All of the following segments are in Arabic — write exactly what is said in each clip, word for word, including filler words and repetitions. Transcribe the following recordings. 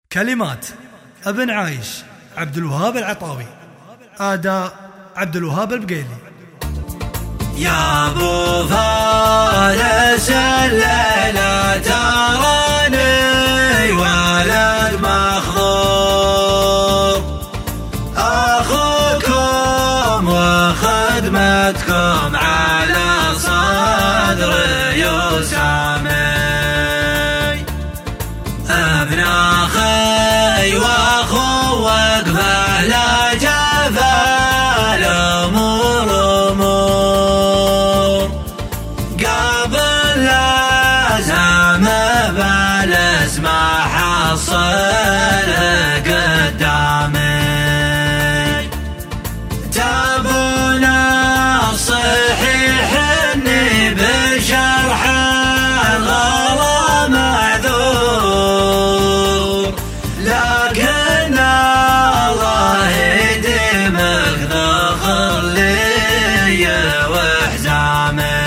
كلمات ابن عايش عبد الوهاب العطاوي، أداء عبد الوهاب البقيلي. يا ابو فارس الليلة تراني ولد مخضور، اخوكم وخدمتكم على صدري يسامي، ابن اخي واخوك فلا جفا الامور امور، قبل لازم بالس ما حصل قدامي، تبونا الصحيح اني بشرح الغلا معذور، لكن الله يديمك ذخر لي وحزامي.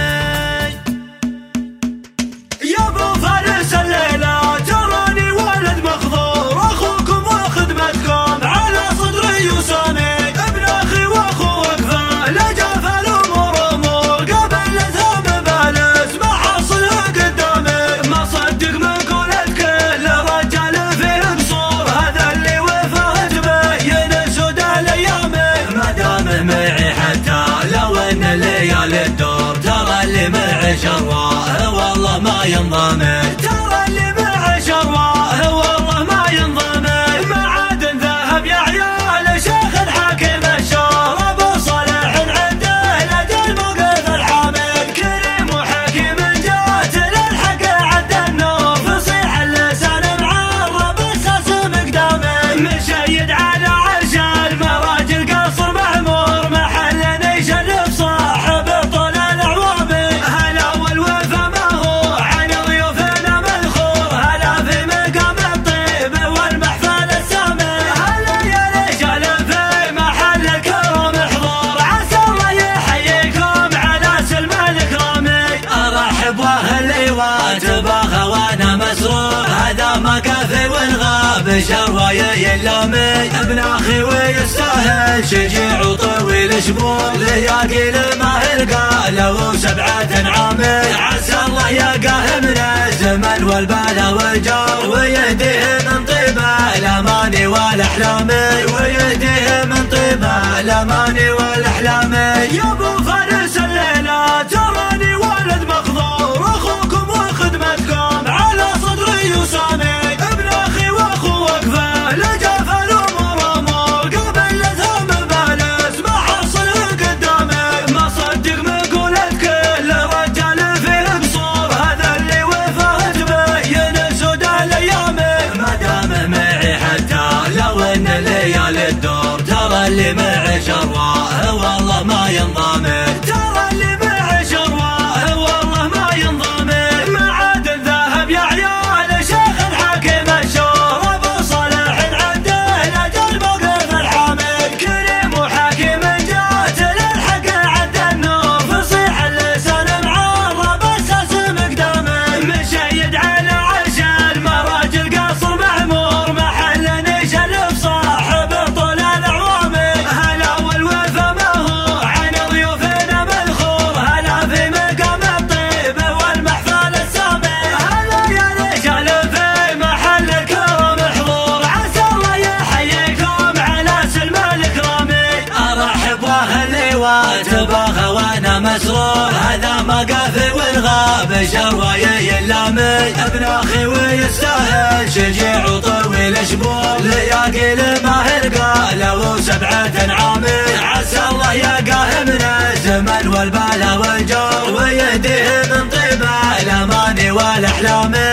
يا ابو فارس الليلة تراني ولد مخضور، اخوكم وخدمتكم على صدري يسامي، ابن اخي واخوك فلا جفا الامور امور، قبل لثام بالس ما حصل قدامي، ما صدق مقولة كل رجال فيه قصور، هذا اللي وفاه تبين سود الايامي، ما دامه معي حتى لو ان الليالي الدور، ترى اللي معي شرواه والله ما ينضمي، ترى اللي معي شرواه والله ما ينضمي، معادن ذهب يا عيال شيخ الحاكم الشور، ابو صالح عنده لدى الموقف الحامد، كريم وحكيم جات للحق عد النور، فصيح اللسان معرب اساس مقدامي، مشيد على عرش المراجل قصر معمور، محل يشرف صاحب طول الاعوامي، هلا والوفا ما هو عن ضيوفنا مذخور، هلا في مقام الطيب والمحفل السامي، هلا يا رجال في محل الكرم حضور، عسى الله يحييكم على سلم الاكرامي، ارحب واهل واتباخى وانا مسرور، هذا مقافي والغاب شروايه يلامي، ابن اخي ويستاهل شجيع وطويل شبور، لياقي ما يلقى له سبعة عامي، عسى الله يلقاه من الزمن والبلا والجار، ويهديه من طيب الاماني والاحلام، ويهديه من طيب الاماني والاحلام. يا ابو فارس الليلة تراني ولد مخضور، اخوكم وخدمتكم على صدري يسامي، ابن اخي واخوك فلا جفا الامور امور، قبل لثام بالس ما حصل قدامي، ما صدق مقولة كل رجال فيه قصور، هذا اللي وفاه تبين سود الايامي، ما دامه معي حتى لو ان الليالي الدور، ترى اللي معي شرواه والله ما ينضمي، ترى اللي معي شرواه والله ما ينضمي، معادن ذهب يا عيال شيخ الحاكم الشور، ابو صالح عنده لدى الموقف الحامد، كريم وحكيم جات للحق عد النور، فصيح اللسان معرب اساس مقدامي، مشيد على عرش المراجل قصر معمور، محل يشرف صاحب طول الاعوامي، هلا والوفا ما هو عن ضيوفنا مذخور، هلا في مقام الطيب والمحفل السامي، هلا يا رجال في محل الكرم حضور، عسى الله يحييكم على سلم الاكرامي، ارحب واهلي واتباخى وانا مسرور، هذا مقافي والغاب شروايه يلامي، ابن اخي ويستاهل شجيع وطويل شبور، لياقي ما يلقى له سبعة عامي، عسى الله يلقاه من الزمن والبلا والجور، ويهديه من طيب الاماني والاحلام.